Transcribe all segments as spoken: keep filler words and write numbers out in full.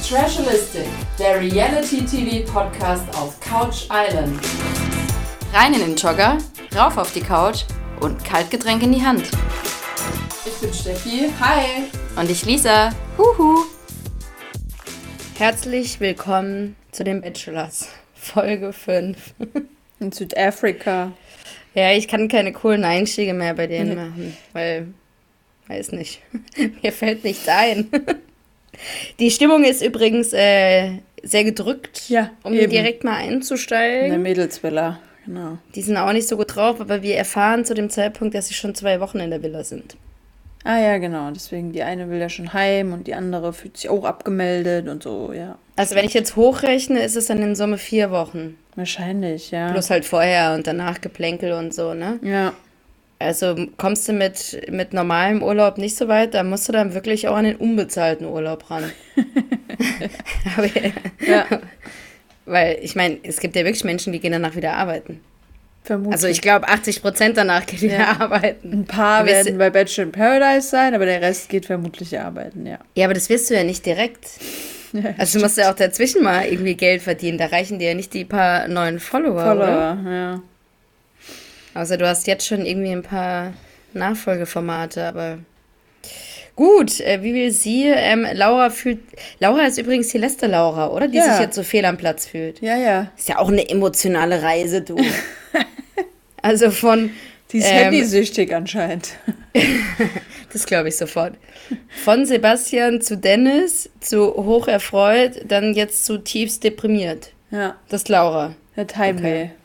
Trashalistic, der Reality-T V-Podcast auf Couch Island. Rein in den Jogger, rauf auf die Couch und Kaltgetränk in die Hand. Ich bin Steffi, hi. Und ich Lisa, huhu. Herzlich willkommen zu den Bachelors, Folge fünf. In Südafrika. Ja, ich kann keine coolen Einstiege mehr bei denen Nee. machen, weil, weiß nicht, mir fällt nichts ein. Die Stimmung ist übrigens äh, sehr gedrückt, Ja, um eben. direkt mal In der einzusteigen. Mädelsvilla, genau. Die sind auch nicht so gut drauf, aber wir erfahren zu dem Zeitpunkt, dass sie schon zwei Wochen in der Villa sind. Ah ja, genau. Deswegen, die eine will ja schon heim und die andere fühlt sich auch abgemeldet und so, ja. Also wenn ich jetzt hochrechne, ist es dann in Summe vier Wochen. Wahrscheinlich, ja. Plus halt vorher und danach Geplänkel und so, ne? Ja, Also kommst du mit, mit normalem Urlaub nicht so weit, da musst du dann wirklich auch an den unbezahlten Urlaub ran. Aber, ja, weil ich meine, es gibt ja wirklich Menschen, die gehen danach wieder arbeiten. vermutlich. Also ich glaube, achtzig Prozent danach gehen wieder Ja. arbeiten. Ein paar Du wirst- werden bei Bachelor in Paradise sein, aber der Rest geht vermutlich arbeiten, ja. Ja, aber das wirst du ja nicht direkt. ja Also du musst ja auch dazwischen mal irgendwie Geld verdienen. Da reichen dir ja nicht die paar neuen Follower, oder? Follower, ja. Außer du hast jetzt schon irgendwie ein paar Nachfolgeformate, aber gut, äh, wie will sie? Ähm, Laura fühlt. Laura ist übrigens die letzte Laura, oder? Die Ja. sich jetzt so fehl am Platz fühlt. Ja, ja. Ist ja auch eine emotionale Reise, du. Also von. Die ist Ähm, handysüchtig anscheinend. Das glaube ich sofort. Von Sebastian zu Dennis, zu hoch erfreut, dann jetzt zu tiefst deprimiert. Ja, Das ist Laura. der Heimweh. Okay.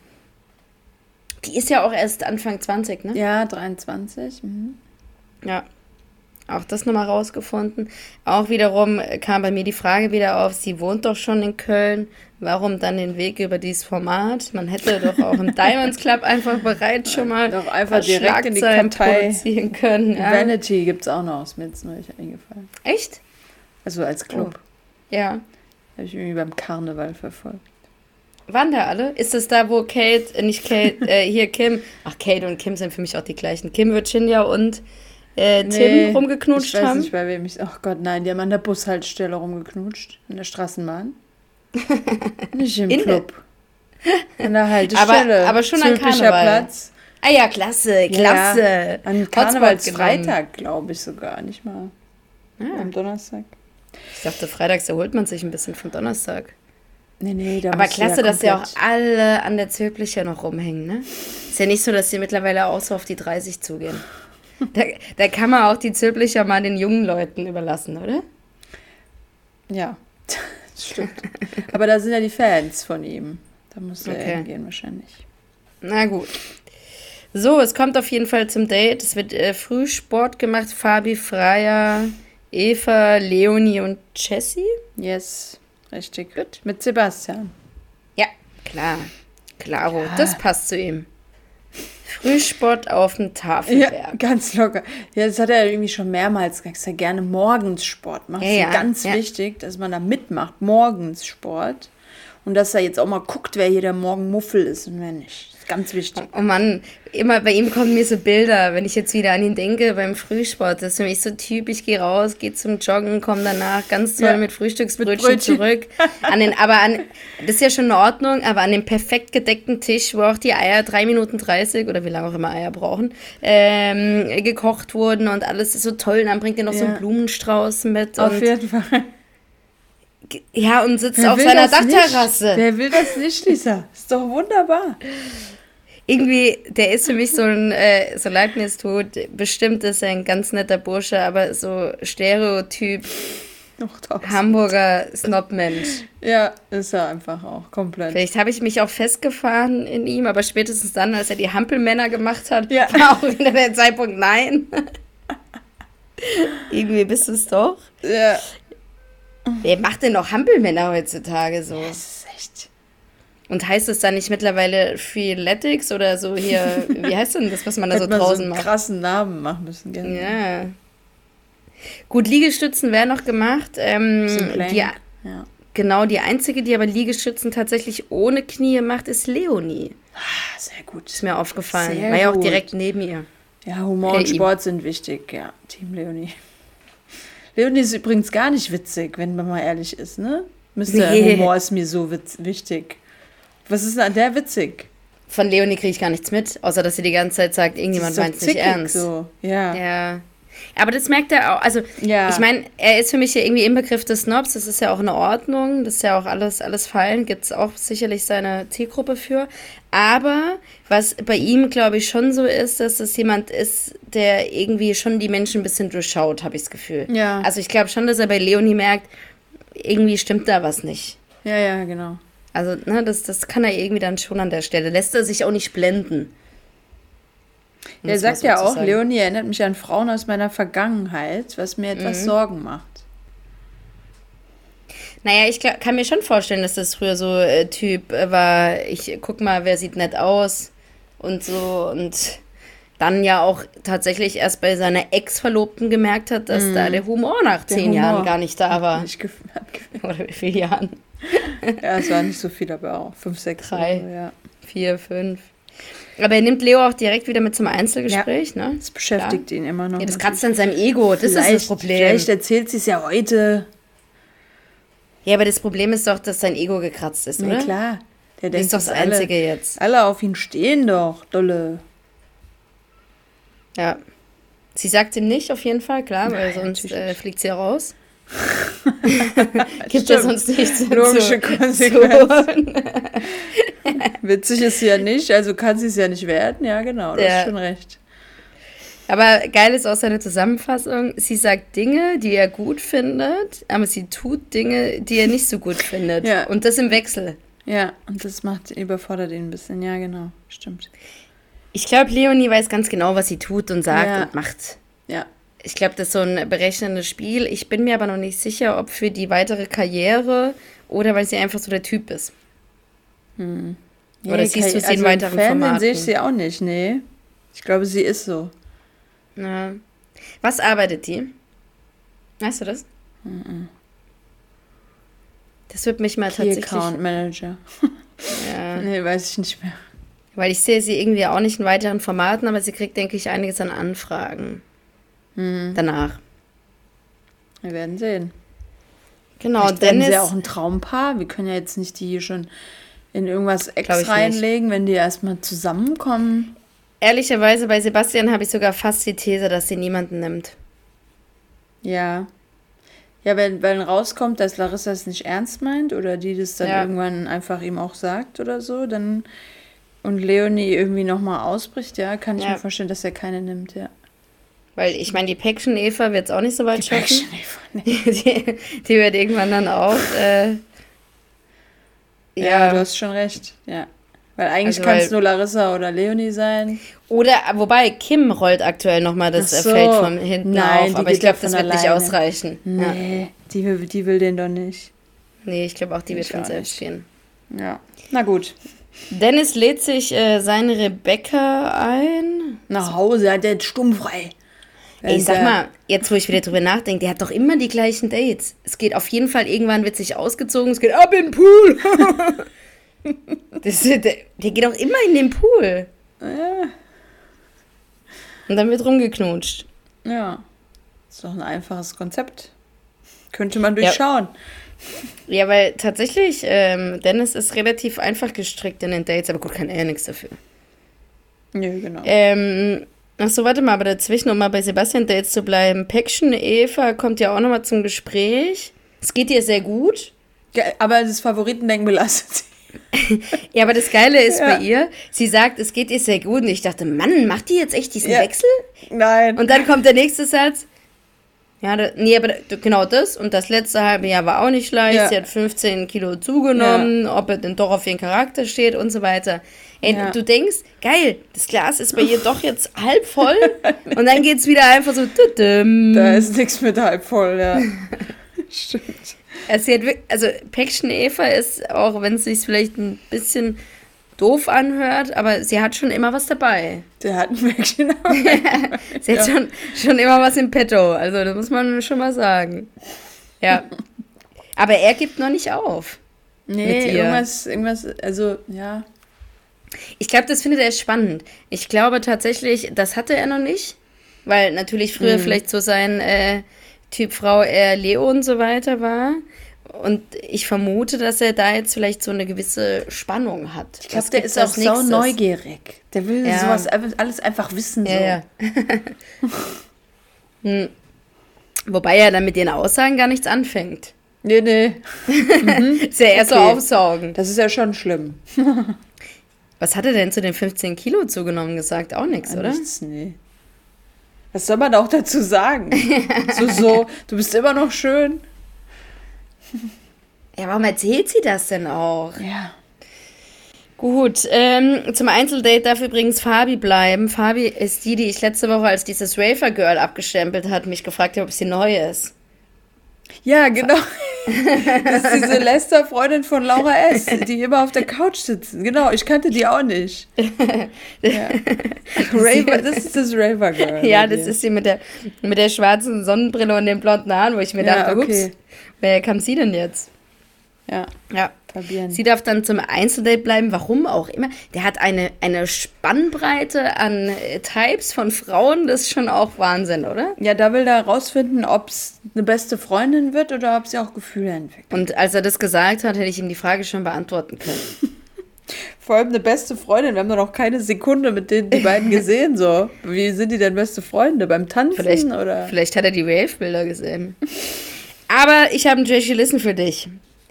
Die ist ja auch erst Anfang zwanzig, ne? Ja, dreiundzwanzig. Mhm. Ja, auch das nochmal rausgefunden. Auch wiederum kam bei mir die Frage wieder auf, sie wohnt doch schon in Köln, warum dann den Weg über dieses Format? Man hätte doch auch im Diamonds Club einfach bereits schon mal Doch einfach ein paar direkt in die Schlagzeilen Kartei. produzieren können. Ja. Vanity gibt's auch noch, ist mir jetzt neulich eingefallen. Echt? Also als Club. Ja. Habe ich irgendwie beim Karneval verfolgt. Waren da alle? Ist es da, wo Kate, äh, nicht Kate, äh, hier Kim, ach Kate und Kim sind für mich auch die gleichen. Kim, Virginia und äh, Tim Nee, rumgeknutscht ich weiß haben? nicht, bei wem ich... Ach Gott, nein, die haben an der Bushaltestelle rumgeknutscht. In der Straßenbahn. Nicht im In der- Club. An der Haltestelle. Aber- aber schon an Zülpicher Karneval. Platz. Ah ja, klasse, klasse. Ja, an Hotspot Karnevalsfreitag, glaube ich sogar. Nicht mal Ah. am Donnerstag. Ich dachte, freitags erholt man sich ein bisschen vom Donnerstag. Nee, nee, da Aber musst du klasse, dass ja auch komplett- alle an der Zülpicher noch rumhängen, ne? Ist ja nicht so, dass sie mittlerweile auch so auf die dreißig zugehen. Da, da kann man auch die Zülpicher mal den jungen Leuten überlassen, oder? Ja, das stimmt. Aber da sind ja die Fans von ihm. Da muss er Okay. hingehen wahrscheinlich. Na gut. So, es kommt auf jeden Fall zum Date. Es wird äh, Frühsport gemacht. Fabi, Freya, Eva, Leonie und Jessie. Yes, richtig. Gut. Mit Sebastian. Ja, klar. Klaro, das passt zu ihm. Frühsport auf dem Ja, Tafelberg. ganz locker. Ja, das hat er irgendwie schon mehrmals gesagt, dass er gerne morgens Sport macht. Ja, das ist ja, ganz ja. wichtig, dass man da mitmacht, morgens Sport. Und dass er jetzt auch mal guckt, wer hier der Morgenmuffel ist und wer nicht. Das ist ganz wichtig. Oh Mann, immer bei ihm kommen mir so Bilder, wenn ich jetzt wieder an ihn denke beim Frühsport. Das ist für mich so typisch, ich gehe raus, gehe zum Joggen, komme danach ganz toll Ja, mit Frühstücksbrötchen mit Brötchen. zurück. An den, aber an, das ist ja schon in Ordnung, aber an dem perfekt gedeckten Tisch, wo auch die Eier drei Minuten dreißig oder wie lange auch immer Eier brauchen, ähm, gekocht wurden und alles ist so toll. Und dann bringt er noch so Ja. einen Blumenstrauß mit. Auf und, jeden Fall. ja, und sitzt Wer auf will seiner das nicht? Dachterrasse. Wer will das nicht, Lisa? Ist doch wunderbar. Irgendwie, der ist für mich so ein, äh, so leid mir es tut, bestimmt ist er ein ganz netter Bursche, aber so Stereotyp Noch tausend. Hamburger Snobmensch. Ja, ist er einfach auch komplett. Vielleicht habe ich mich auch festgefahren in ihm, aber spätestens dann, als er die Hampelmänner gemacht hat, Ja. war auch wieder der Zeitpunkt nein. Irgendwie bist du es doch. Ja. Wer macht denn noch Hampelmänner heutzutage so? Das ist echt. Und heißt es dann nicht mittlerweile Freeletics oder so hier, wie heißt denn das, was man da so Hätte man so draußen einen macht? krassen Namen machen müssen. Gerne. Ja. Gut, Liegestützen werden noch gemacht. Ähm, Plank. die, Ja. genau, die einzige, die aber Liegestützen tatsächlich ohne Knie macht, ist Leonie. Ah, sehr gut. Ist mir aufgefallen. Sehr War ja auch gut. direkt neben ihr. Ja, Humor Hey, und Sport sind wichtig. Ja, Team Leonie. Leonie ist übrigens gar nicht witzig, wenn man mal ehrlich ist, ne? Mister Nee. Humor ist mir so witz- wichtig. Was ist denn an der witzig? Von Leonie kriege ich gar nichts mit, außer dass sie die ganze Zeit sagt, irgendjemand Die ist meint doch es nicht zickig ernst. So. Ja. Ja. Aber das merkt er auch. Also, Ja. ich meine, er ist für mich ja irgendwie im Begriff des Snobs. Das ist ja auch in Ordnung. Das ist ja auch alles, alles fein. Gibt es auch sicherlich seine Zielgruppe für. Aber was bei ihm, glaube ich, schon so ist, dass das jemand ist, der irgendwie schon die Menschen ein bisschen durchschaut, habe ich das Gefühl. Ja. Also, ich glaube schon, dass er bei Leonie merkt, irgendwie stimmt da was nicht. Ja, ja, genau. Also, ne, das, das kann er irgendwie dann schon an der Stelle. Lässt er sich auch nicht blenden. Um Er es mal sagt so ja zu auch, sagen. Leonie erinnert mich an Frauen aus meiner Vergangenheit, was mir etwas Mhm. Sorgen macht. Naja, ich glaub, kann mir schon vorstellen, dass das früher so äh, Typ äh, war, ich guck mal, wer sieht nett aus und so und dann ja auch tatsächlich erst bei seiner Ex-Verlobten gemerkt hat, dass da der Humor nach Der zehn Humor. Jahren gar nicht da war. Ich gef- hab gef- Oder wie viele Jahren? ja, es waren nicht so viel, aber auch fünf, sechs. Drei. Oder so, ja. Vier, fünf. Aber er nimmt Leo auch direkt wieder mit zum Einzelgespräch, ne? Das beschäftigt ihn immer noch. Ja, das kratzt an seinem Ego, das ist das Vielleicht- Problem. Vielleicht erzählt sie es ja heute. Ja, aber das Problem ist doch, dass sein Ego gekratzt ist, Na oder? klar. Der Das denkt, ist doch das dass alle, Einzige jetzt. alle auf ihn stehen doch, dolle. Ja. Sie sagt ihm nicht, auf jeden Fall, klar, weil Nein, sonst natürlich äh, nicht. fliegt sie ja raus. Gibt ja Stimmt. sonst nichts zu, Logische zu Konsequenz. Witzig ist sie ja nicht, also kann sie es ja nicht werden. Ja, genau, du Ja. hast schon recht. Aber geil ist auch seine Zusammenfassung. Sie sagt Dinge, die er gut findet, aber sie tut Dinge, die er nicht so gut findet. Ja. Und das im Wechsel. Ja, und das macht, überfordert ihn ein bisschen. Ja, genau, stimmt. Ich glaube, Leonie weiß ganz genau, was sie tut und sagt Ja. und macht. Ja, Ich glaube, das ist so ein berechnendes Spiel. Ich bin mir aber noch nicht sicher, ob für die weitere Karriere oder weil sie einfach so der Typ ist. Oder siehst du sie in also weiteren Fan, Formaten? sehe ich sie auch nicht, nee. Ich glaube, sie ist so. Ja. Was arbeitet die? Weißt du das? Das wird mich mal Key tatsächlich... Account Manager. Ja, Nee, weiß ich nicht mehr. weil ich sehe sie irgendwie auch nicht in weiteren Formaten, aber sie kriegt, denke ich, einiges an Anfragen. Mhm. Danach. Wir werden sehen. Genau, Vielleicht werden Dennis... sie ja auch ein Traumpaar. Wir können ja jetzt nicht die hier schon in irgendwas Glaub ich Ex nicht. reinlegen, wenn die erstmal zusammenkommen. Ehrlicherweise, bei Sebastian habe ich sogar fast die These, dass sie niemanden nimmt. Ja. Ja, wenn, wenn rauskommt, dass Larissa es nicht ernst meint oder die das dann Ja. irgendwann einfach ihm auch sagt oder so, dann und Leonie irgendwie nochmal ausbricht, ja, kann ich Ja. mir vorstellen, dass er keine nimmt, ja. Weil ich meine, die Päckchen Eva wird es auch nicht so weit schaffen. Päckchen, Eva, nee. Die, die wird irgendwann dann auch. Äh, Ja, du hast schon recht, ja. Weil eigentlich Also, kann es weil- nur Larissa oder Leonie sein. Oder, wobei, Kim rollt aktuell nochmal das Ach äh, so. Feld von hinten Nein, auf. die Aber geht ich glaube, ja das von wird nicht alleine. ausreichen. Ja. Nee, die, will, die will den doch nicht. Nee, ich glaube auch, die wird Ich von auch selbst nicht. gehen. Ja. Na gut. Dennis lädt sich äh, seine Rebecca ein. Nach Hause hat er jetzt stummfrei. Ey, Wenn sag der- mal, jetzt wo ich wieder drüber nachdenke, der hat doch immer die gleichen Dates. Es geht auf jeden Fall, irgendwann wird sich ausgezogen, es geht ab in den Pool. das, der, der geht auch immer in den Pool. Ja. Und dann wird rumgeknutscht. Ja. Ist doch ein einfaches Konzept. Könnte man durchschauen. Ja, weil tatsächlich, ähm, Dennis ist relativ einfach gestrickt in den Dates, aber gut, kann er ja nichts dafür. Nö, genau. Ähm, achso, warte mal, aber dazwischen, um mal bei Sebastian Dates zu bleiben. Päckchen Eva kommt ja auch nochmal zum Gespräch. Es geht ihr sehr gut. Ja, aber das Favoritendenken belastet sie. Ja, aber das Geile ist Ja. bei ihr, sie sagt, es geht ihr sehr gut. Und ich dachte, Mann, macht die jetzt echt diesen Ja. Wechsel? Nein. Und dann kommt der nächste Satz. Ja, da, nee, aber da, genau das. Und das letzte halbe Jahr war auch nicht leicht. Ja. Sie hat fünfzehn Kilo zugenommen, ob er denn doch auf ihren Charakter steht und so weiter. Ey, Ja. du denkst, geil, das Glas ist bei ihr doch jetzt halb voll. Und dann geht's wieder einfach so. Tudum. Da ist nichts mit halb voll, ja. Stimmt. Also, sie hat wirklich, also Päckchen Eva ist, auch wenn es sich vielleicht ein bisschen doof anhört, aber sie hat schon immer was dabei. Der hat ein Mädchen. Sie hat schon, schon immer was im Petto. Also das muss man schon mal sagen. Ja. Aber er gibt noch nicht auf. Mit Nee, ihr. irgendwas, irgendwas, also, ja. Ich glaube, das findet er spannend. Ich glaube tatsächlich, das hatte er noch nicht. Weil natürlich früher Mhm. vielleicht so sein äh, Typ Frau eher Leo und so weiter war. Und ich vermute, dass er da jetzt vielleicht so eine gewisse Spannung hat. Ich glaube, der ist auch so neugierig. Der will ja. sowas alles einfach wissen. So. Ja, ja. hm. Wobei er dann mit den Aussagen gar nichts anfängt. Nee, nee. Mhm. Ist ja eher okay. So aufsaugen. Das ist ja schon schlimm. Was hat er denn zu den fünfzehn Kilo zugenommen gesagt? Auch nichts, oder? Nichts, nee. Was soll man auch dazu sagen? so, so, du bist immer noch schön. Ja, warum erzählt sie das denn auch? Ja. Gut, ähm, zum Einzeldate darf übrigens Fabi bleiben. Fabi ist die, die ich letzte Woche als dieses Raver-Girl abgestempelt hat, mich gefragt habe, ob sie neu ist. Ja, genau. Das ist diese Lester-Freundin von Laura S., die immer auf der Couch sitzen. Genau, ich kannte die auch nicht. Ja. Raver, das ist das Raver-Girl. Ja, das ist sie mit der, mit der schwarzen Sonnenbrille und den blonden Haaren, wo ich mir ja, dachte, okay. ups, wer kam sie denn jetzt? Ja, ja. Fabian. Sie darf dann zum Einzeldate bleiben, warum auch immer. Der hat eine, eine Spannbreite an äh, Types von Frauen, das ist schon auch Wahnsinn, oder? Ja, da will er rausfinden, ob es eine beste Freundin wird oder ob sie auch Gefühle entwickelt. Und als er das gesagt hat, hätte ich ihm die Frage schon beantworten können. Vor allem eine beste Freundin, wir haben doch noch keine Sekunde mit denen die beiden gesehen, so. Wie sind die denn beste Freunde? Beim Tanzen, vielleicht, oder? Vielleicht hat er die Rave-Bilder gesehen. Aber ich habe ein Trashy Listen für dich.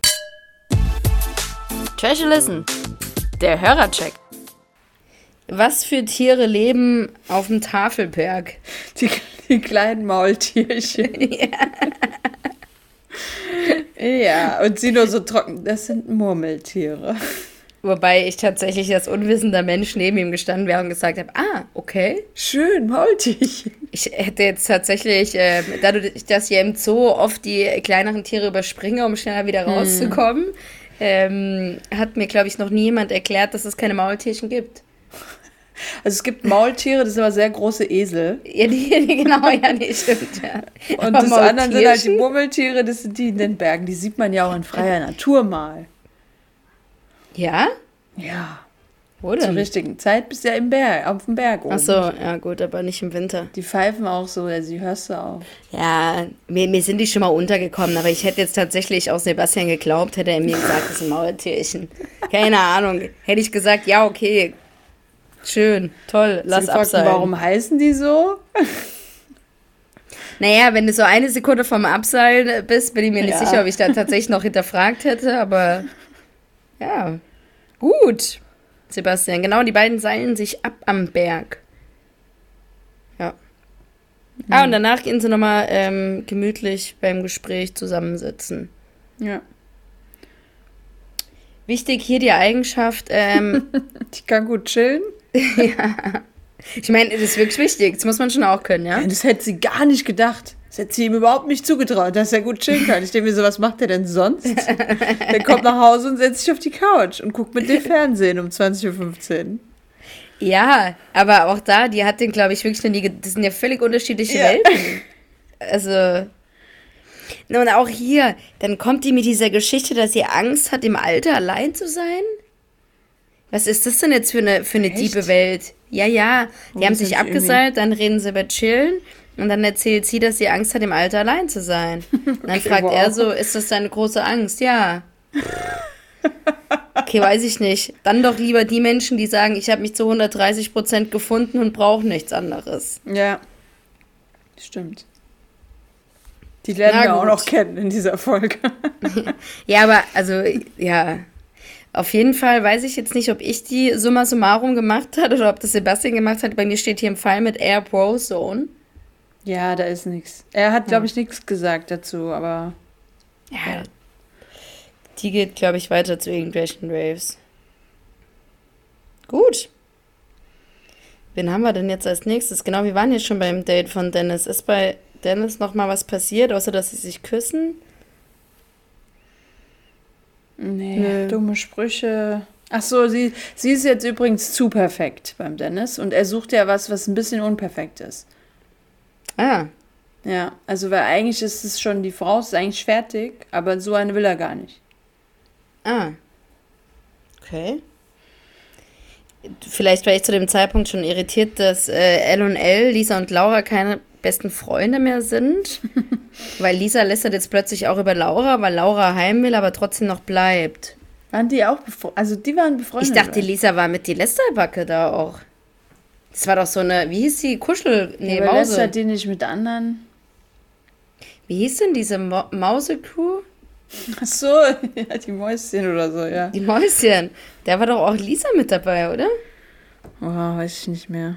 Trashy Listen, der Hörercheck. Was für Tiere leben auf dem Tafelberg? Die, die kleinen Maultierchen. Ja. Ja, und sie nur so trocken. Das sind Murmeltiere. Wobei ich tatsächlich als unwissender Mensch neben ihm gestanden wäre und gesagt habe, ah, okay. Schön, Maultierchen. Ich hätte jetzt tatsächlich, äh, dadurch, dass ich im Zoo oft die kleineren Tiere überspringe, um schneller wieder rauszukommen, hm. ähm, hat mir, glaube ich, noch nie jemand erklärt, dass es keine Maultierchen gibt. Also es gibt Maultiere, das sind aber sehr große Esel. Ja, die, die genau, ja, die stimmt, ja. Und aber das andere sind halt die Murmeltiere, das sind die in den Bergen. Die sieht man ja auch in freier Natur mal. Ja? Ja. Wo denn? Zur richtigen Zeit bist du ja im Berg, auf dem Berg oben. Ach so, ja gut, aber nicht im Winter. Die pfeifen auch so, ja, sie hörst du auch. Ja, mir, mir sind die schon mal untergekommen, aber ich hätte jetzt tatsächlich auch Sebastian geglaubt, hätte er mir gesagt, das sind Maultierchen. Keine Ahnung. Hätte ich gesagt, ja, okay, schön, toll, lass abseilen. Warum heißen die so? Naja, wenn du so eine Sekunde vom Abseilen bist, bin ich mir nicht ja. sicher, ob ich da tatsächlich noch hinterfragt hätte, aber ja, gut. Sebastian, genau, die beiden seilen sich ab am Berg. Ja. Mhm. Ah, und danach gehen sie nochmal ähm, gemütlich beim Gespräch zusammensitzen. Ja. Wichtig hier die Eigenschaft, ähm, ich kann gut chillen. Ja. Ich meine, das ist wirklich wichtig, das muss man schon auch können, ja? Ja, das hätte sie gar nicht gedacht. Das hätte sie ihm überhaupt nicht zugetraut, dass er gut chillen kann. Ich denke mir so, was macht er denn sonst? Der kommt nach Hause und setzt sich auf die Couch und guckt mit dem Fernsehen um zwanzig Uhr fünfzehn. Ja, aber auch da, die hat den, glaube ich, wirklich noch nie, ge- das sind ja völlig unterschiedliche ja. Welten. Also, und auch hier, dann kommt die mit dieser Geschichte, dass sie Angst hat, im Alter allein zu sein. Was ist das denn jetzt für eine, für eine diebe Welt? Ja, ja, die oh, haben sich abgeseilt, dann reden sie über Chillen. Und dann erzählt sie, dass sie Angst hat, im Alter allein zu sein. Und dann okay, fragt wow. er so, ist das deine große Angst? Ja. Okay, weiß ich nicht. Dann doch lieber die Menschen, die sagen, ich habe mich zu hundertdreißig Prozent gefunden und brauche nichts anderes. Ja, stimmt. Die lernen Na wir gut. auch noch kennen in dieser Folge. Ja, aber also, ja. Auf jeden Fall weiß ich jetzt nicht, ob ich die summa summarum gemacht hat oder ob das Sebastian gemacht hat. Bei mir steht hier im Fall mit Air Pro Zone. Ja, da ist nichts. Er hat, glaube ich, nichts gesagt dazu, aber... Ja, ja. Die geht, glaube ich, weiter zu irgendwelchen Raves. Gut. Wen haben wir denn jetzt als nächstes? Genau, wir waren jetzt schon beim Date von Dennis. Ist bei Dennis noch mal was passiert, außer dass sie sich küssen? Nee, Nö. dumme Sprüche. Ach so, sie, sie ist jetzt übrigens zu perfekt beim Dennis und er sucht ja was, was ein bisschen unperfekt ist. Ah. Ja, also weil eigentlich ist es schon, die Frau ist eigentlich fertig, aber so eine will er gar nicht. Ah. Okay. Vielleicht war ich zu dem Zeitpunkt schon irritiert, dass äh, L und L, Lisa und Laura, keine besten Freunde mehr sind. Weil Lisa lästert jetzt plötzlich auch über Laura, weil Laura heim will, aber trotzdem noch bleibt. Waren die auch befreundet? Also die waren befreundet? Ich dachte, Lisa war mit die Lästerbacke da auch. Das war doch so eine, wie hieß die? Kuschel, nee, ja, Mause. Lästert die nicht mit anderen? Wie hieß denn diese Mo- Mause-Crew? Ach so, ja, die Mäuschen oder so, ja. Die Mäuschen. Da war doch auch Lisa mit dabei, oder? Oh, weiß ich nicht mehr.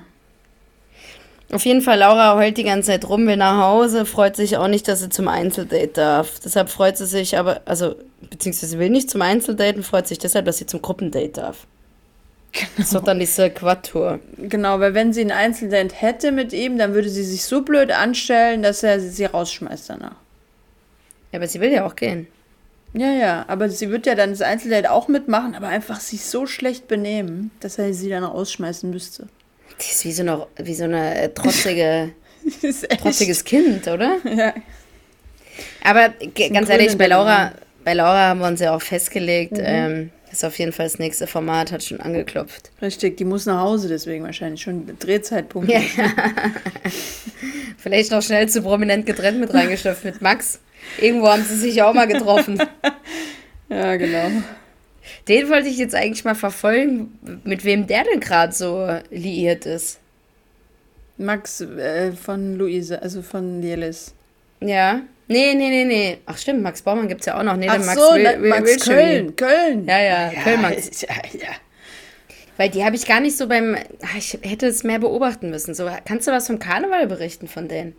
Auf jeden Fall, Laura heult die ganze Zeit rum, will nach Hause, freut sich auch nicht, dass sie zum Einzeldate darf. Deshalb freut sie sich aber, also, beziehungsweise will nicht zum Einzeldate und freut sich deshalb, dass sie zum Gruppendate darf. Genau. Das ist doch dann diese Quad-Tour. Genau, weil wenn sie ein Einzeldate hätte mit ihm, dann würde sie sich so blöd anstellen, dass er sie rausschmeißt danach. Ja, aber sie will ja auch gehen. Ja, ja, aber sie wird ja dann das Einzeldate auch mitmachen, aber einfach sich so schlecht benehmen, dass er sie dann rausschmeißen müsste. Die ist wie so eine, wie so eine äh, trotzige, ist echt. trotziges Kind, oder? Ja. Aber g- ganz Grün ehrlich, in bei der Laura, Hand. bei Laura haben wir uns ja auch festgelegt, Mhm. ähm, ist auf jeden Fall das nächste Format, hat schon angeklopft. Richtig, die muss nach Hause, deswegen wahrscheinlich schon Drehzeitpunkt. Ja. Vielleicht noch schnell zu prominent getrennt mit reingeschöpft mit Max. Irgendwo haben sie sich ja auch mal getroffen. Ja, genau. Den wollte ich jetzt eigentlich mal verfolgen, mit wem der denn gerade so liiert ist. Max äh, von Luise, also von Lielis. Ja. Nee, nee, nee, nee. Ach stimmt, Max Baumann gibt es ja auch noch. Nee, Ach der Max so, Wil- na, Wil- Max Wilczewski. Köln, Köln. Ja, ja, Köln Max. Ja, ja. Weil die habe ich gar nicht so beim... Ach, ich hätte es mehr beobachten müssen. So, kannst du was vom Karneval berichten von denen?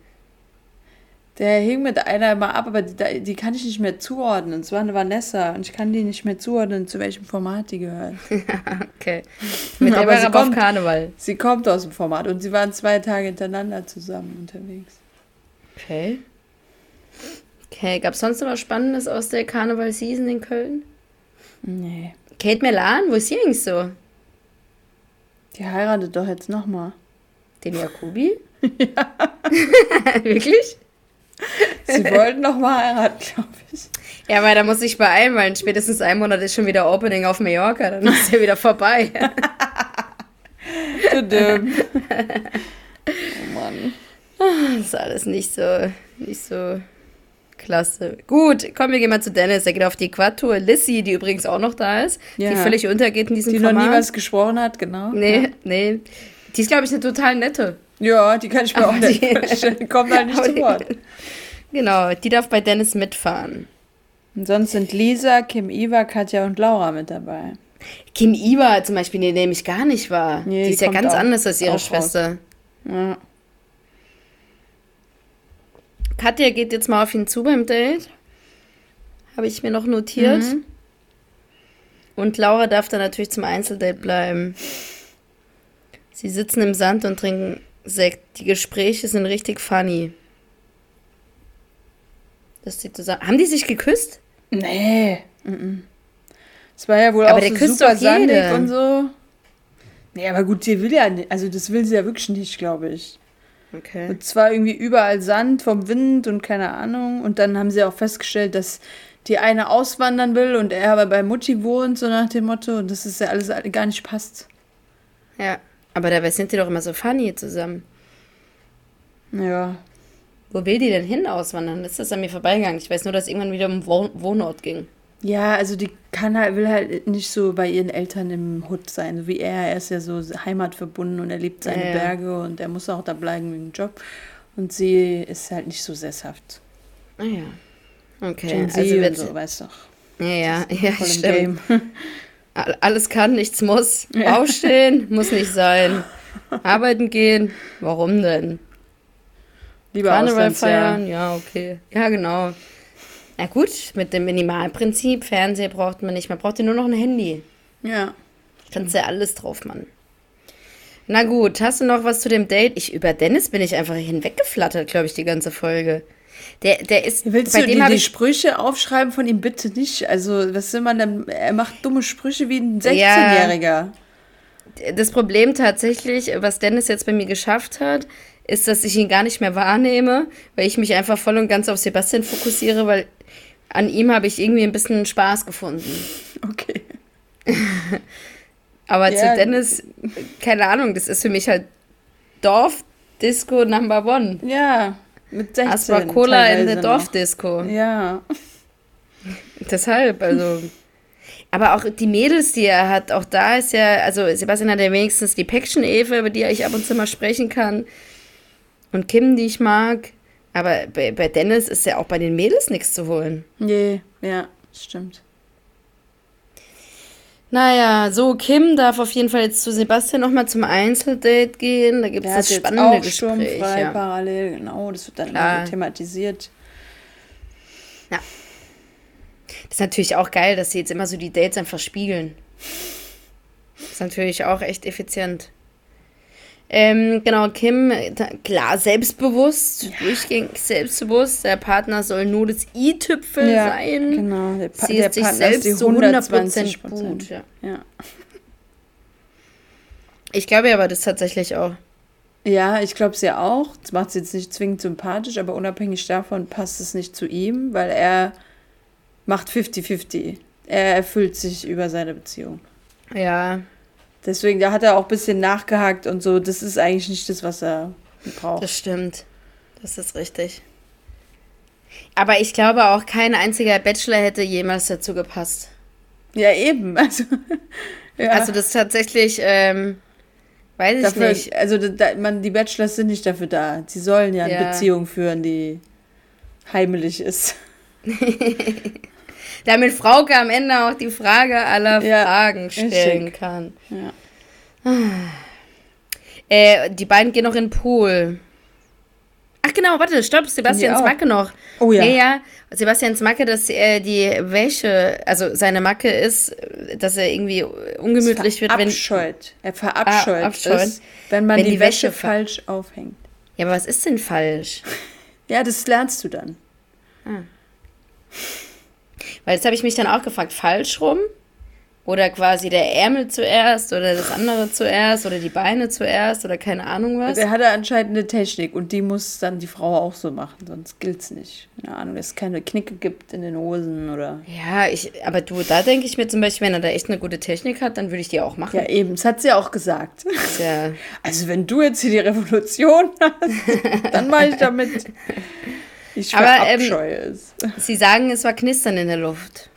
Der hing mit einer mal ab, aber die, die kann ich nicht mehr zuordnen. Und zwar eine Vanessa. Und ich kann die nicht mehr zuordnen, zu welchem Format die gehört. Okay. Mit der Aber war sie aber auf kommt- Karneval. Sie kommt aus dem Format und sie waren zwei Tage hintereinander zusammen unterwegs. Okay. Okay, gab es sonst noch was Spannendes aus der Karneval-Season in Köln? Nee. Kate Melan, wo ist sie eigentlich so? Die heiratet doch jetzt nochmal. Den Jacobi? Ja. Wirklich? Sie wollten nochmal heiraten, glaube ich. Ja, weil da muss ich beeilen, weil in spätestens einem Monat ist schon wieder Opening auf Mallorca, dann ist ja wieder vorbei. Tudum. Oh Mann. Das ist alles nicht so, nicht so klasse. Gut, komm, wir gehen mal zu Dennis. Der geht auf die Quad-Tour. Lissy, die übrigens auch noch da ist, Ja. die völlig untergeht in diesem Die Format. noch nie was gesprochen hat, genau. Nee, nee. Die ist, glaube ich, eine total nette. Ja, die kann ich mir Aber auch nicht die- vorstellen. Die kommt halt nicht Aber zu die- Wort. Genau, die darf bei Dennis mitfahren. Und sonst sind Lisa, Kim Iva, Katja und Laura mit dabei. Kim Iva zum Beispiel, die nehme ich gar nicht wahr. Nee, die die ist ja kommt ganz auch- anders als ihre auch raus. Schwester. Ja. Katja geht jetzt mal auf ihn zu beim Date. Habe ich mir noch notiert. Mhm. Und Laura darf dann natürlich zum Einzeldate bleiben. Sie sitzen im Sand und trinken Sekt. Die Gespräche sind richtig funny. Dass die zusammen... Haben die sich geküsst? Nee. Mhm. Es war ja wohl Aber auch der so küsst super doch jede. sandig und so. Nee, aber gut, die will ja nicht. Also das will sie ja wirklich nicht, glaube ich. Okay. Und zwar irgendwie überall Sand vom Wind und keine Ahnung. Und dann haben sie auch festgestellt, dass die eine auswandern will und er aber bei Mutti wohnt, so nach dem Motto. Und dass es ja alles gar nicht passt. Ja. Aber dabei sind die doch immer so funny zusammen. Ja. Wo will die denn hin auswandern? Das ist an mir vorbeigegangen. Ich weiß nur, dass irgendwann wieder um Wohn- Wohnort ging. Ja, also die kann halt, will halt nicht so bei ihren Eltern im Hood sein, so wie er. Er ist ja so heimatverbunden und er liebt seine Ja, ja. Berge und er muss auch da bleiben wegen dem Job. Und sie ist halt nicht so sesshaft. Ah ja. Okay. Gen Z Also und wird so, weißt doch. Ja, ja, ja, Voll im stimmt. Game. All- Alles kann, nichts muss. Ja. Aufstehen muss nicht sein. Arbeiten gehen, warum denn? Lieber Karneval Auslandsjahr. feiern, ja, okay. Ja, genau. Na gut, mit dem Minimalprinzip, Fernseher braucht man nicht, man braucht ja nur noch ein Handy. Ja. Kannst ja alles drauf machen. Na gut, hast du noch was zu dem Date? Ich, über Dennis bin ich einfach hinweggeflattert, glaube ich, die ganze Folge. Der, der ist, Willst bei du dem die, habe die ich, Sprüche aufschreiben von ihm bitte nicht? Also, was will man denn? Er macht dumme Sprüche wie ein sechzehnjähriger. das Problem tatsächlich, was Dennis jetzt bei mir geschafft hat, ist, dass ich ihn gar nicht mehr wahrnehme, weil ich mich einfach voll und ganz auf Sebastian fokussiere, weil an ihm habe ich irgendwie ein bisschen Spaß gefunden. Okay. Aber Ja. zu Dennis, keine Ahnung, das ist für mich halt Dorf, Disco Number One. Ja, mit sechzehn. Asper Cola in der teilweise Dorfdisco. noch. Ja. Deshalb, also. Aber auch die Mädels, die er hat, auch da ist ja, also Sebastian hat ja wenigstens die Päckchen-Eva, über die ich ab und zu mal sprechen kann. Und Kim, die ich mag. Aber bei, bei Dennis ist ja auch bei den Mädels nichts zu holen. Nee, ja, stimmt. Naja, so, Kim darf auf jeden Fall jetzt zu Sebastian nochmal zum Einzeldate gehen. Da gibt es Der das hat jetzt spannende auch Gespräch. sturmfrei Ja. parallel, genau. Das wird dann Klar. immer so thematisiert. Ja. Das ist natürlich auch geil, dass sie jetzt immer so die Dates einfach spiegeln. Das ist natürlich auch echt effizient. Ähm, genau, Kim, da, klar, selbstbewusst, ja. durchgängig selbstbewusst. Der Partner soll nur das I-Tüpfel Ja, sein. genau. Der, Pa- Sie der ist sich Partner selbst ist die so hundert Prozent hundertzwanzig gut. Ja. Ja. Ich glaube aber das tatsächlich auch. Ja, ich glaube es ja auch. Das macht sie jetzt nicht zwingend sympathisch, aber unabhängig davon passt es nicht zu ihm, weil er macht fünfzig fünfzig. Er erfüllt sich über seine Beziehung. Ja, Deswegen, da hat er auch ein bisschen nachgehakt und so. Das ist eigentlich nicht das, was er braucht. das stimmt. Das ist richtig. Aber ich glaube auch, kein einziger Bachelor hätte jemals dazu gepasst. Ja, eben. Also, ja. Also das tatsächlich, ähm, weiß ich dafür, nicht. Also da, man, die Bachelors sind nicht dafür da. Sie sollen ja eine Ja. Beziehung führen, die heimelig ist. Damit Frauke am Ende auch die Frage aller Ja, Fragen ist stellen schick. kann. Ja. Äh, die beiden gehen noch in den Pool. Ach genau, warte, stopp, Sebastians auch? Macke noch. Oh ja. Ja, ja, Sebastians Macke, dass er die Wäsche, also seine Macke ist, dass er irgendwie ungemütlich wird, wenn... Verabscheut. Er verabscheut Ah, abscheut. es, wenn man Wenn die, die Wäsche, Wäsche ver- falsch aufhängt. Ja, aber was ist denn falsch? Ja, das lernst du dann. Weil jetzt habe ich mich dann auch gefragt, falsch rum? Oder quasi der Ärmel zuerst oder das andere zuerst oder die Beine zuerst oder keine Ahnung was? Er hatte anscheinend eine Technik und die muss dann die Frau auch so machen, sonst gilt's nicht. Keine Ahnung, dass es keine Knicke gibt in den Hosen oder... Ja, ich, aber du, da denke ich mir zum Beispiel, wenn er da echt eine gute Technik hat, dann würde ich die auch machen. Ja, eben, das hat sie auch gesagt. Ist ja, Also wenn du jetzt hier die Revolution hast, dann mache ich damit. Ich Aber, ähm, verabscheue es. sie sagen, es war Knistern in der Luft.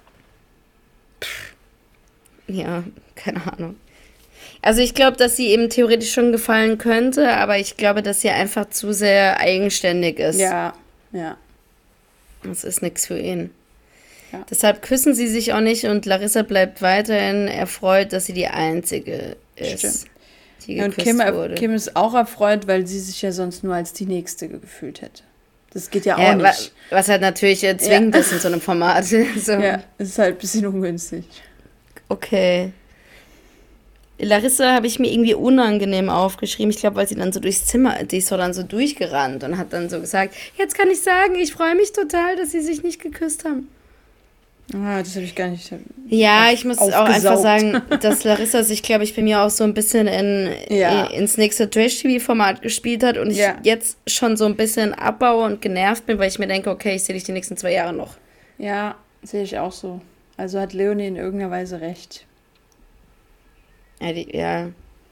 Ja, keine Ahnung. Also ich glaube, dass sie eben theoretisch schon gefallen könnte, aber ich glaube, dass sie einfach zu sehr eigenständig ist. Ja, ja. Das ist nichts für ihn. Ja. Deshalb küssen sie sich auch nicht und Larissa bleibt weiterhin erfreut, dass sie die Einzige ist, Stimmt. die Ja, und geküsst Kim, wurde. Kim ist auch erfreut, weil sie sich ja sonst nur als die Nächste gefühlt hätte. Das geht ja auch ja, wa- nicht. was halt natürlich äh, zwingend ist in so einem Format. so. Ja, es ist halt ein bisschen ungünstig. Okay. Larissa habe ich mir irgendwie unangenehm aufgeschrieben. Ich glaube, weil sie dann so durchs Zimmer, die ist so dann so durchgerannt und hat dann so gesagt, jetzt kann ich sagen, ich freue mich total, dass sie sich nicht geküsst haben. Ah, das habe ich gar nicht. Ja, ich muss auch einfach aufgesaugt. sagen, dass Larissa sich, glaube ich, bei mir auch so ein bisschen in, Ja. in, ins nächste Trash-T V-Format gespielt hat und ich Ja. jetzt schon so ein bisschen abbaue und genervt bin, weil ich mir denke, okay, ich sehe dich die nächsten zwei Jahre noch. Ja, sehe ich auch so. Also hat Leonie in irgendeiner Weise recht. Ja, die, ja.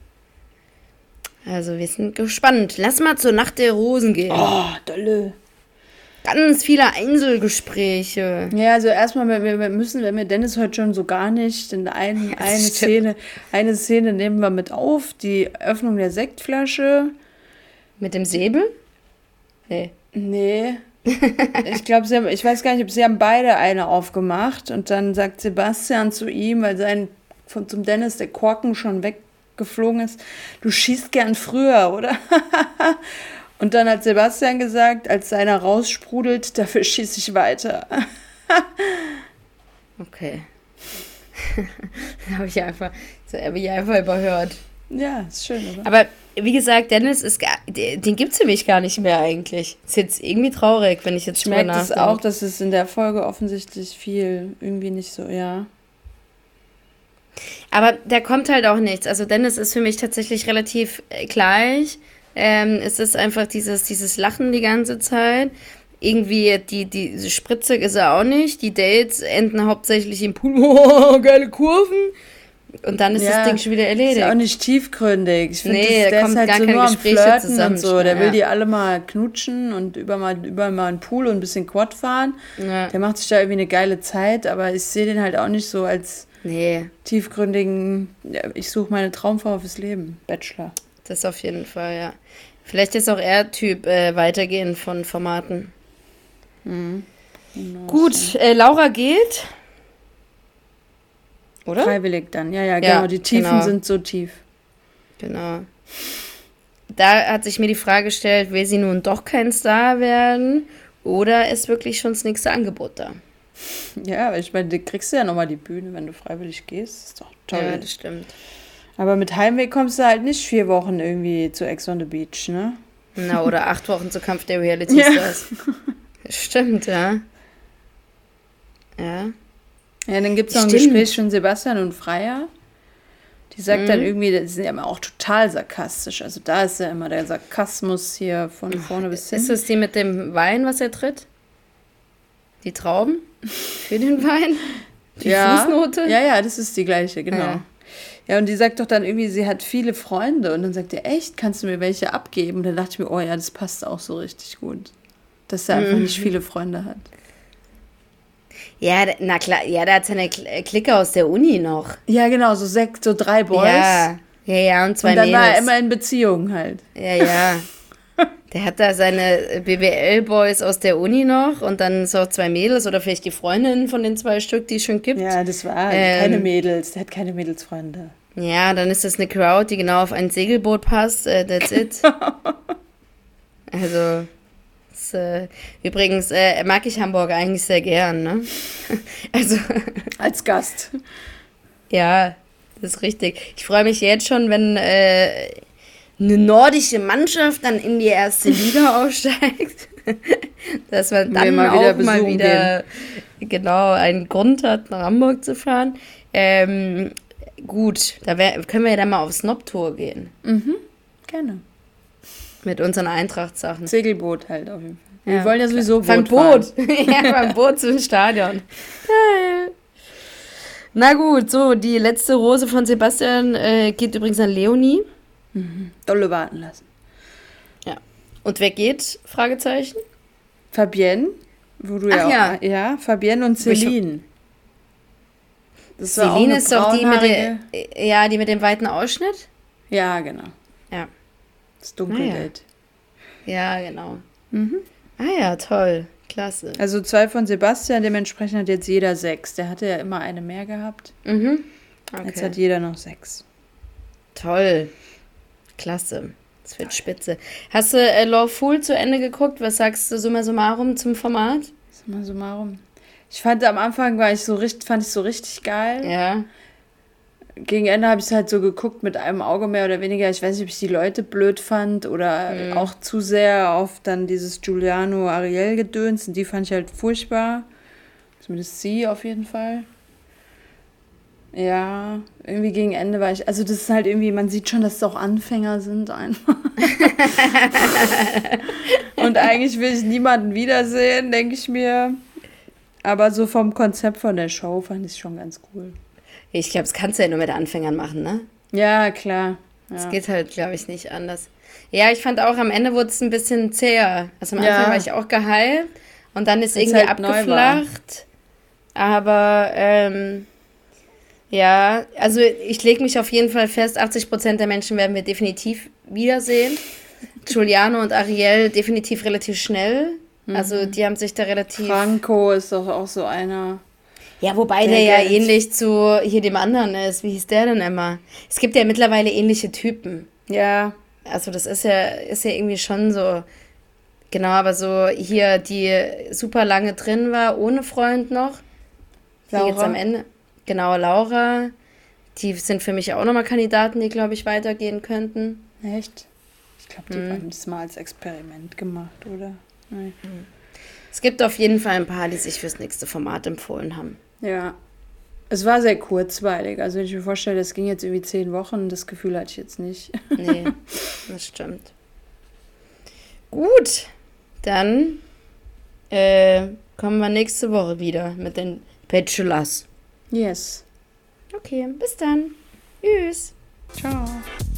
Also wir sind gespannt. Lass mal zur Nacht der Rosen gehen. Oh, dolle. Ganz viele Einzelgespräche. Ja, also erstmal, wir, wir müssen, wenn wir Dennis heute schon so gar nicht, denn ein, Ja, eine stimmt. Szene, eine Szene nehmen wir mit auf, die Öffnung der Sektflasche. Mit dem Säbel? Nee. Nee. Ich glaube, sie haben, ich weiß gar nicht, ob sie haben beide eine aufgemacht und dann sagt Sebastian zu ihm, weil sein von zum Dennis der Korken schon weggeflogen ist, du schießt gern früher, oder? Und dann hat Sebastian gesagt, als seiner raussprudelt, dafür schieße ich weiter. Okay. habe ich einfach, das habe ich einfach überhört. Ja, ist schön, oder? Aber wie gesagt, Dennis ist gar, den gibt es für mich gar nicht mehr eigentlich. Ist jetzt irgendwie traurig, wenn ich jetzt Ich drüber merke das nachdenke. auch, dass es in der Folge offensichtlich viel irgendwie nicht so, ja. Aber da kommt halt auch nichts. Also Dennis ist für mich tatsächlich relativ äh, gleich. Ähm, es ist einfach dieses, dieses Lachen die ganze Zeit. Irgendwie, die, die diese Spritze ist er auch nicht. Die Dates enden hauptsächlich im Pool. Oh, geile Kurven. Und dann ist Ja, das Ding schon wieder erledigt. Ist ja auch nicht tiefgründig. Ich finde, Nee, das- da der kommt ist halt gar so keine nur am Gespräche Flirten zusammen. und so. Der Ja. will die alle mal knutschen und über mal, über mal einen Pool und ein bisschen Quad fahren. Ja. Der macht sich da irgendwie eine geile Zeit, aber ich sehe den halt auch nicht so als Nee, tiefgründigen, ja, ich suche meine Traumfrau fürs Leben, Bachelor. das auf jeden Fall, ja. Vielleicht ist auch er Typ äh, weitergehen von Formaten. Mhm. Gut, äh, Laura geht. Oder? Freiwillig dann, ja, ja, Ja, genau. Die Tiefen genau. sind so tief. Genau. Da hat sich mir die Frage gestellt, will sie nun doch kein Star werden oder ist wirklich schon das nächste Angebot da? Ja, ich meine, du kriegst ja nochmal die Bühne, wenn du freiwillig gehst. Ist doch toll. Ja, das stimmt. Aber mit Heimweg kommst du halt nicht vier Wochen irgendwie zu Ex on the Beach, ne? Na, oder acht Wochen zu Kampf der Reality Ja. Stars. Stimmt, ja. Ja. Ja, dann gibt es noch ein Stimmt. Gespräch von Sebastian und Freya. Die sagt Mhm. dann irgendwie, die sind ja immer auch total sarkastisch. Also da ist ja immer der Sarkasmus hier von vorne bis Ist hin. das die mit dem Wein, was er tritt? Die Trauben für den Wein? Die ja. Fußnote? Ja, ja, das ist die gleiche, genau. Ja. Ja. Und die sagt doch dann irgendwie, sie hat viele Freunde. Und dann sagt er, echt, kannst du mir welche abgeben? Und dann dachte ich mir, oh ja, das passt auch so richtig gut. Dass er einfach Mhm. nicht viele Freunde hat. Ja, da- na klar, ja, da hat seine Kl- Clique aus der Uni noch. Ja, genau, so sechs, so drei Boys. Ja, ja, ja, und zwei und dann Mädels. war er immer in Beziehung halt. Ja, ja. Der hat da seine B W L-Boys aus der Uni noch und dann so zwei Mädels oder vielleicht die Freundinnen von den zwei Stück, die es schon gibt. Ja, das war Ähm. keine Mädels. Der hat keine Mädelsfreunde. Ja, dann ist das eine Crowd, die genau auf ein Segelboot passt. Äh, that's it. Also, das, äh, übrigens äh, mag ich Hamburg eigentlich sehr gern, ne? Also, Als Gast. ja, das ist richtig. Ich freue mich jetzt schon, wenn äh, eine nordische Mannschaft dann in die erste Liga aufsteigt. Dass man Wir dann mal auch wieder mal besuchen wieder genau einen Grund hat, nach Hamburg zu fahren. Ähm, gut, da wär, können wir ja dann mal auf Snob-Tour gehen. Gerne. Mit unseren Eintracht-Sachen. Segelboot halt auf jeden Fall. Ja, Wir wollen ja sowieso Beim Boot fahren. Boot. Ja, beim Boot zum Stadion. Geil. Na gut, so, die letzte Rose von Sebastian äh, geht übrigens an Leonie. Dolle warten lassen. Und wer geht? Fragezeichen. Fabienne, wo du Ach ja auch... ja. Ja, Fabienne und Wo ich- Celine. Das war auch Celine eine ist doch die mit, braunhaarige- der, ja, die mit dem weiten Ausschnitt. Ja, genau. Ja. Das Dunkeldate. Ja, genau. Mhm. Ah ja, toll. Klasse. Also zwei von Sebastian, dementsprechend hat jetzt jeder sechs. Der hatte ja immer eine mehr gehabt. Mhm. Jetzt Okay. hat jeder noch sechs. Toll. Klasse. Das wird spitze. Hast du äh, Lawful zu Ende geguckt? Was sagst du summa summarum zum Format? Summa summarum. Ich fand am Anfang war ich so richtig, fand ich so richtig geil. Ja. Gegen Ende habe ich es halt so geguckt mit einem Auge mehr oder weniger. Ich weiß nicht, ob ich die Leute blöd fand oder Mhm. auch zu sehr auf dann dieses Giuliano Ariel gedöns. Und die fand ich halt furchtbar. Zumindest sie auf jeden Fall. Ja, irgendwie gegen Ende war ich, also das ist halt irgendwie, man sieht schon, dass es auch Anfänger sind einfach. Und eigentlich will ich niemanden wiedersehen, denke ich mir. Aber so vom Konzept von der Show fand ich es schon ganz cool. Ich glaube, das kannst du ja nur mit Anfängern machen, ne? Ja, klar. Das Ja. geht halt, glaube ich, nicht anders. Ja, ich fand auch, am Ende wurde es ein bisschen zäher. Also am Ja. Anfang war ich auch geheilt und dann ist Weil's irgendwie halt neu war. abgeflacht. Aber, ähm, ja, also ich lege mich auf jeden Fall fest, achtzig Prozent der Menschen werden wir definitiv wiedersehen. Giuliano und Ariel definitiv relativ schnell. Also die haben sich da relativ... Franco ist doch auch so einer. Ja, wobei Der der, ja Geld. ähnlich zu hier dem anderen ist. Wie hieß der denn immer? Es gibt ja mittlerweile ähnliche Typen. Ja, Also das ist ja, ist ja irgendwie schon so, genau, aber so hier, die super lange drin war, ohne Freund noch. Die Laura. jetzt am Ende, genau, Laura, die sind für mich auch nochmal Kandidaten, die, glaube ich, weitergehen könnten. echt? Ich glaube, die haben das mal als Experiment gemacht, oder? Nee. Es gibt auf jeden Fall ein paar, die sich fürs nächste Format empfohlen haben. Ja. Es war sehr kurzweilig. Also wenn ich mir vorstelle, das ging jetzt irgendwie zehn Wochen, das Gefühl hatte ich jetzt nicht. Nee, das stimmt. Gut, dann äh, kommen wir nächste Woche wieder mit den Bachelors. Yes. Okay, bis dann. Tschüss. Ciao.